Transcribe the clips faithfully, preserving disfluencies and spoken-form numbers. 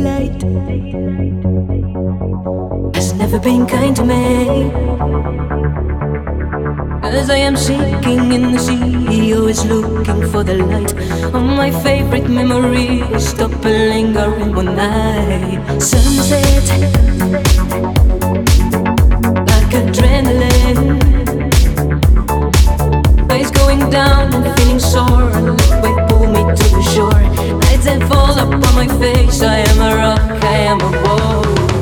daylight has never been kind to me. As I am sinking in the sea, always looking for the light. All my favorite memories stop lingering one night. Sunset, like adrenaline, waves going down and feeling sore. Wait, pull me to the shore. Nights that fall upon my face. I am a rock, I am a wall.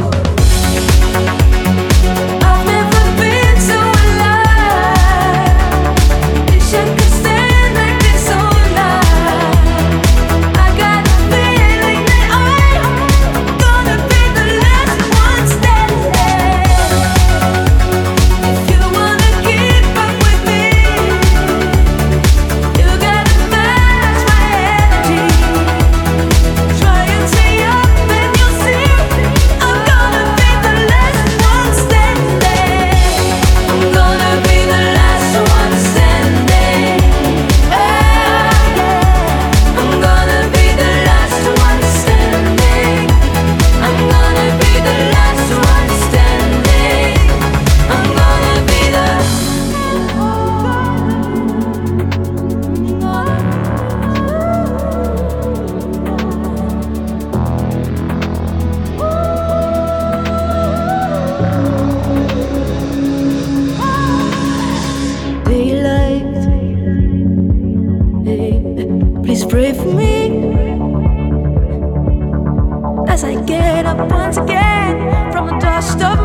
Please pray for me as I get up once again from the dust of